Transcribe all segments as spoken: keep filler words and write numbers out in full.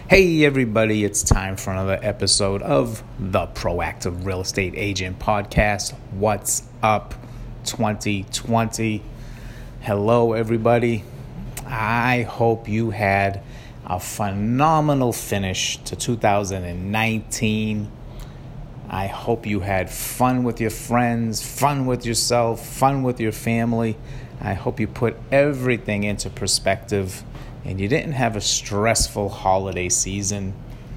Hey everybody, it's time for another episode of the Proactive Real Estate Agent Podcast. What's up, twenty twenty? Hello everybody. I hope you had a phenomenal finish to two thousand nineteen. I hope you had fun with your friends, fun with yourself, fun with your family. I hope you put everything into perspective and you didn't have a stressful holiday season.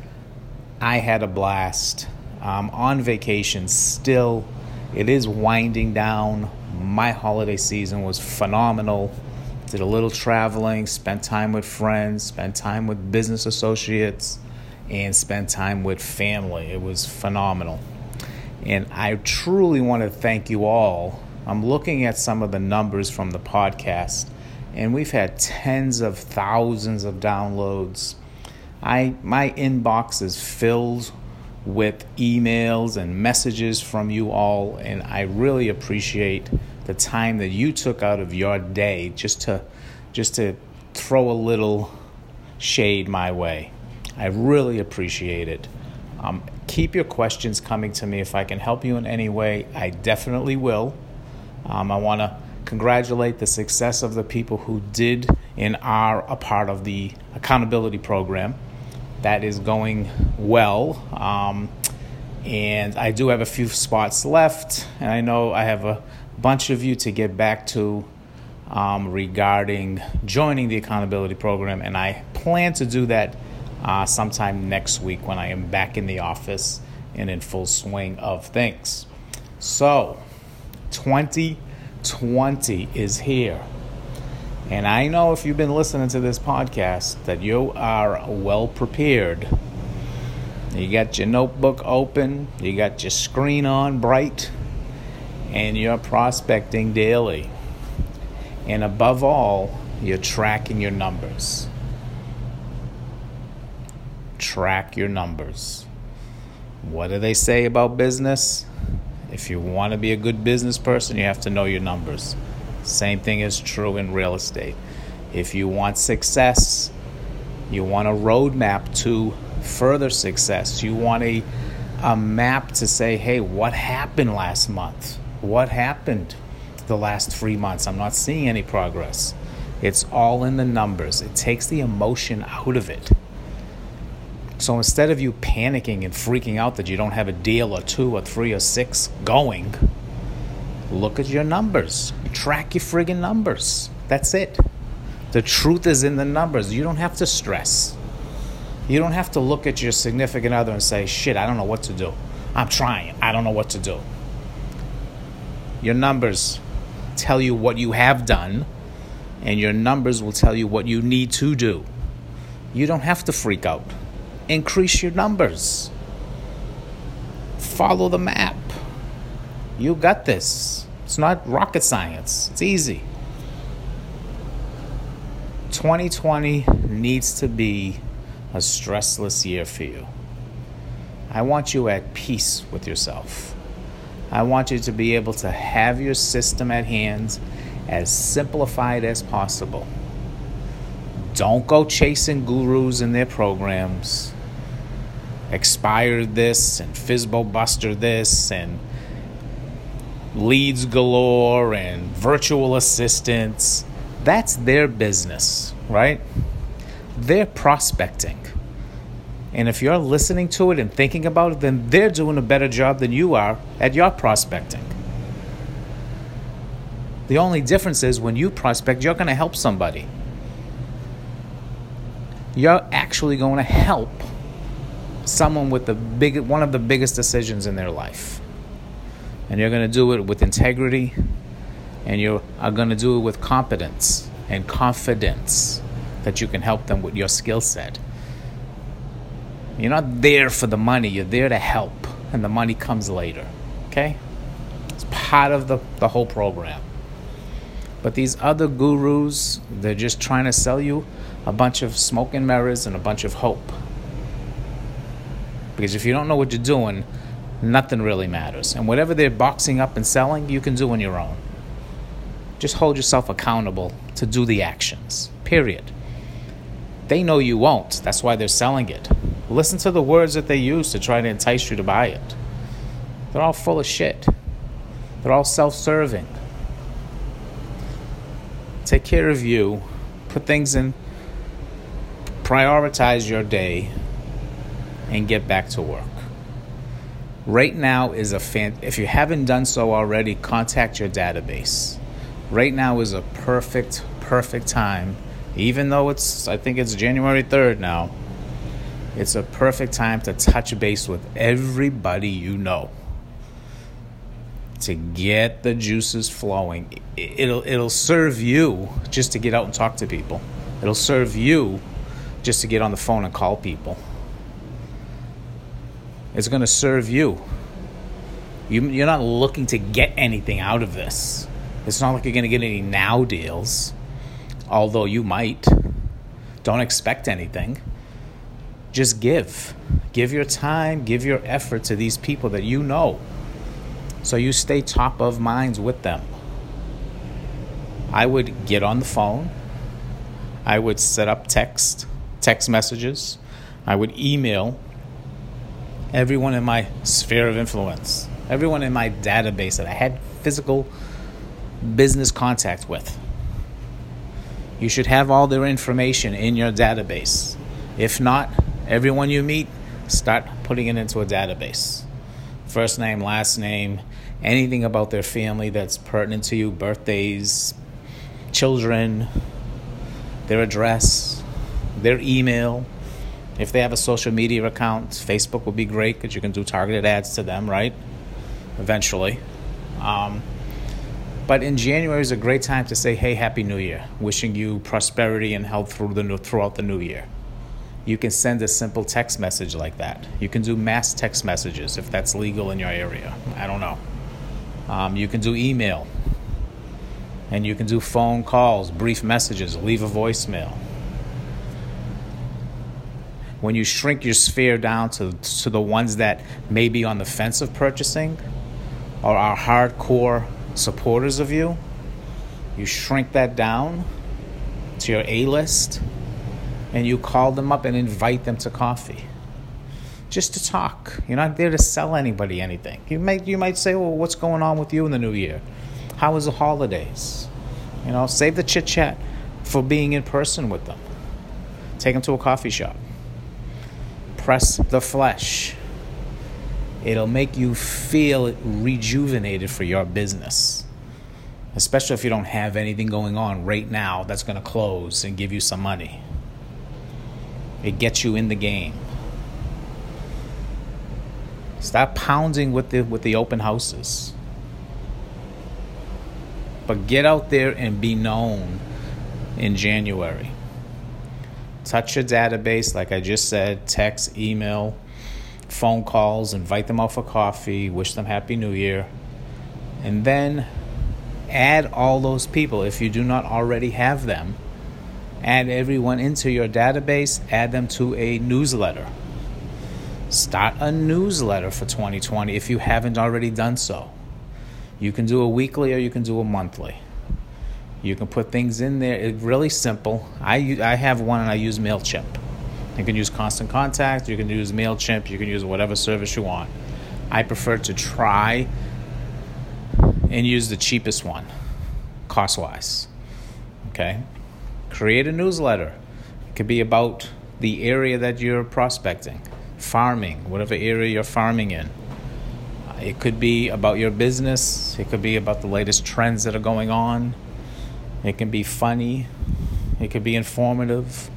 I had a blast. I'm on vacation still. It is winding down. My holiday season was phenomenal. Did a little traveling, spent time with friends, spent time with business associates, and spent time with family. It was phenomenal. And I truly want to thank you all. I'm looking at some of the numbers from the podcast, and we've had tens of thousands of downloads. I my inbox is filled with emails and messages from you all, and I really appreciate the time that you took out of your day just to just to throw a little shade my way. I really appreciate it. Um, keep your questions coming to me. If I can help you in any way, I definitely will. Um, I want to congratulate the success of the people who did and are a part of the accountability program. That is going well. Um, and I do have a few spots left. And I know I have a bunch of you to get back to um, regarding joining the accountability program. And I plan to do that uh, sometime next week when I am back in the office and in full swing of things. So, twenty twenty is here. And I know if you've been listening to this podcast that you are well prepared. You got your notebook open, you got your screen on bright, and you're prospecting daily. And above all, you're tracking your numbers. Track your numbers. What do they say about business? If you want to be a good business person, you have to know your numbers. Same thing is true in real estate. If you want success, you want a roadmap to further success. You want a, a map to say, hey, what happened last month? What happened the last three months? I'm not seeing any progress. It's all in the numbers. It takes the emotion out of it. So instead of you panicking and freaking out that you don't have a deal or two or three or six going, look at your numbers. Track your friggin' numbers. That's it. The truth is in the numbers. You don't have to stress. You don't have to look at your significant other and say, shit, I don't know what to do. I'm trying. I don't know what to do. Your numbers tell you what you have done, and your numbers will tell you what you need to do. You don't have to freak out. Increase your numbers. Follow the map. You got this. It's not rocket science. It's easy. twenty twenty needs to be a stressless year for you. I want you at peace with yourself. I want you to be able to have your system at hand as simplified as possible. Don't go chasing gurus and their programs. Expired this and Fizbo Buster this and leads galore and virtual assistants. That's their business, right? They're prospecting. And if you're listening to it and thinking about it, then they're doing a better job than you are at your prospecting. The only difference is when you prospect, you're going to help somebody. You're actually going to help someone with the big, one of the biggest decisions in their life. And you're going to do it with integrity, and you are going to do it with competence and confidence that you can help them with your skill set. You're not there for the money. You're there to help, and the money comes later. Okay? It's part of the, the whole program. But these other gurus, they're just trying to sell you a bunch of smoke and mirrors and a bunch of hope. Because if you don't know what you're doing, nothing really matters. And whatever they're boxing up and selling, you can do on your own. Just hold yourself accountable to do the actions, period. They know you won't. That's why they're selling it. Listen to the words that they use to try to entice you to buy it. They're all full of shit. They're all self-serving. Take care of you. Put things in. Prioritize your day and get back to work. Right now is a fan. If you haven't done so already, contact your database. Right now is a perfect, perfect time. Even though it's, I think it's January third now, it's a perfect time to touch base with everybody you know. To get the juices flowing. It'll it'll serve you just to get out and talk to people. It'll serve you just to get on the phone and call people. It's going to serve you. you. You're not looking to get anything out of this. It's not like you're going to get any now deals, although you might. Don't expect anything. Just give. Give your time, give your effort to these people that you know, so you stay top of minds with them. I would get on the phone. I would set up text, text messages. I would email everyone in my sphere of influence, everyone in my database that I had physical business contact with. You should have all their information in your database. If not, everyone you meet, start putting it into a database. First name, last name, anything about their family that's pertinent to you, birthdays, children, their address, their email. If they have a social media account, Facebook would be great because you can do targeted ads to them, right? Eventually. Um, but in January is a great time to say, hey, Happy New Year. Wishing you prosperity and health through the new, throughout the new year. You can send a simple text message like that. You can do mass text messages if that's legal in your area. I don't know. Um, you can do email. And you can do phone calls, brief messages, leave a voicemail. When you shrink your sphere down to, to the ones that may be on the fence of purchasing or are hardcore supporters of you, you shrink that down to your A-list and you call them up and invite them to coffee. Just to talk. You're not there to sell anybody anything. You might, you might say, well, what's going on with you in the new year? How was the holidays? You know, save the chit-chat for being in person with them. Take them to a coffee shop. Press the flesh. It'll make you feel rejuvenated for your business. Especially if you don't have anything going on right now that's going to close and give you some money. It gets you in the game. Stop pounding with the with the open houses. But get out there and be known in January. Touch your database, like I just said, text, email, phone calls, invite them out for coffee, wish them Happy New Year. And then add all those people, if you do not already have them. Add everyone into your database, add them to a newsletter. Start a newsletter for twenty twenty if you haven't already done so. You can do a weekly or you can do a monthly. You can put things in there. It's really simple. I, I have one and I use MailChimp. You can use Constant Contact. You can use MailChimp. You can use whatever service you want. I prefer to try and use the cheapest one, cost-wise. Okay? Create a newsletter. It could be about the area that you're prospecting, farming, whatever area you're farming in. It could be about your business. It could be about the latest trends that are going on. It can be funny. It could be informative.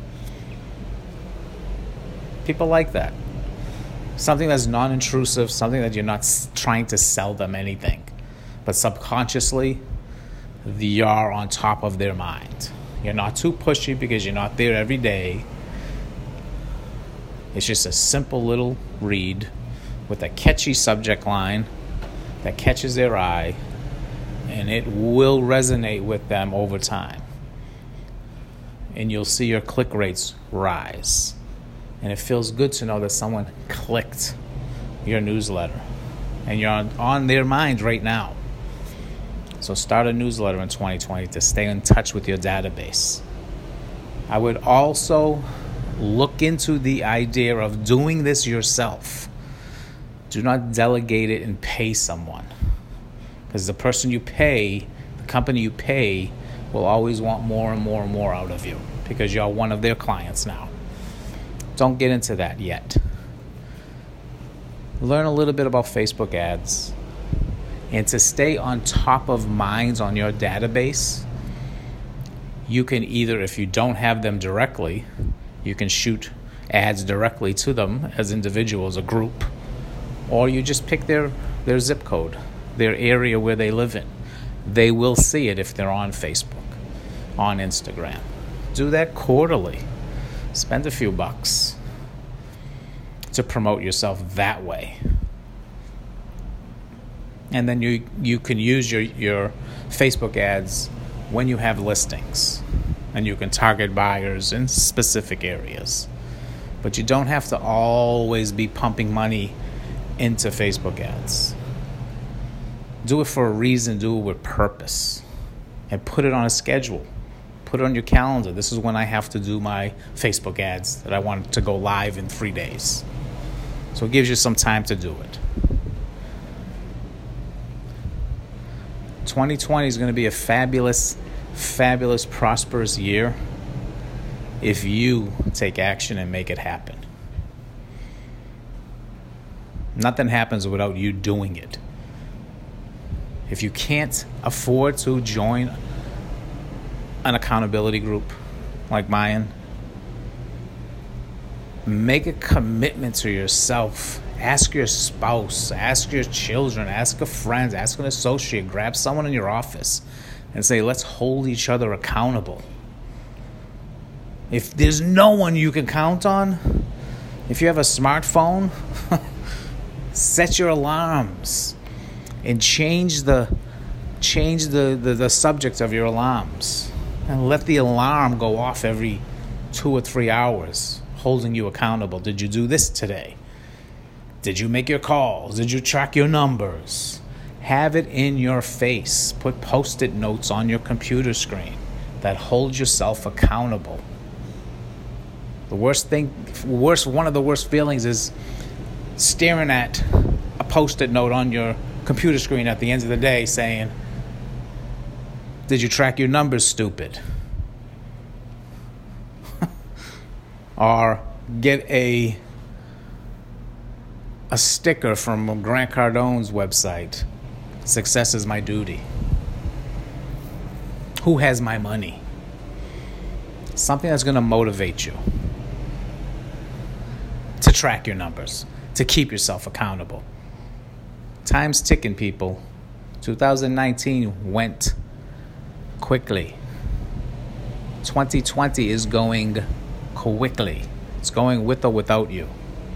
People like that. Something that's non-intrusive, something that you're not trying to sell them anything. But subconsciously, you're on top of their mind. You're not too pushy because you're not there every day. It's just a simple little read with a catchy subject line that catches their eye, and it will resonate with them over time. And you'll see your click rates rise. And it feels good to know that someone clicked your newsletter and you're on, on their mind right now. So start a newsletter in twenty twenty to stay in touch with your database. I would also look into the idea of doing this yourself. Do not delegate it and pay someone. Because the person you pay, the company you pay, will always want more and more and more out of you because you're one of their clients now. Don't get into that yet. Learn a little bit about Facebook ads. And to stay on top of minds on your database, you can either, if you don't have them directly, you can shoot ads directly to them as individuals, a group, or you just pick their, their zip code, their area where they live in. They will see it if they're on Facebook, on Instagram. Do that quarterly. Spend a few bucks to promote yourself that way. And then you, you can use your, your Facebook ads when you have listings. And you can target buyers in specific areas. But you don't have to always be pumping money into Facebook ads. Do it for a reason. Do it with purpose. And put it on a schedule. Put it on your calendar. This is when I have to do my Facebook ads that I want to go live in three days. So it gives you some time to do it. twenty twenty is going to be a fabulous, fabulous, prosperous year if you take action and make it happen. Nothing happens without you doing it. If you can't afford to join an accountability group like mine, make a commitment to yourself. Ask your spouse, ask your children, ask a friend, ask an associate, grab someone in your office and say, let's hold each other accountable. If there's no one you can count on, if you have a smartphone, set your alarms and change the change the, the, the subject of your alarms and let the alarm go off every two or three hours, holding you accountable. Did you do this today? Did you make your calls? Did you track your numbers? Have it in your face. Put post-it notes on your computer screen that hold yourself accountable. The worst thing, worst, one of the worst feelings is staring at a post-it note on your computer screen at the end of the day saying, did you track your numbers, stupid? Or get a a sticker from Grant Cardone's website. Success is my duty. Who has my money? Something that's going to motivate you to track your numbers, to keep yourself accountable. Time's ticking, people. twenty nineteen went quickly. twenty twenty is going quickly. It's going with or without you.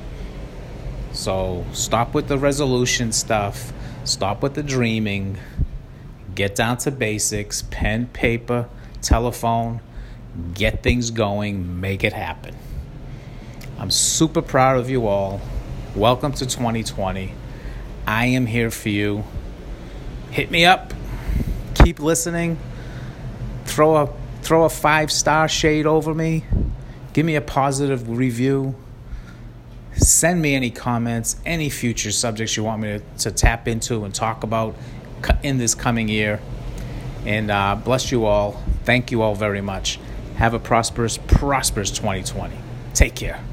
So stop with the resolution stuff. Stop with the dreaming. Get down to basics. Pen, paper, telephone. Get things going. Make it happen. I'm super proud of you all. Welcome to twenty twenty. I am here for you. Hit me up. Keep listening. Throw a throw a five-star shade over me. Give me a positive review. Send me any comments, any future subjects you want me to, to tap into and talk about in this coming year. And uh, bless you all. Thank you all very much. Have a prosperous, prosperous twenty twenty. Take care.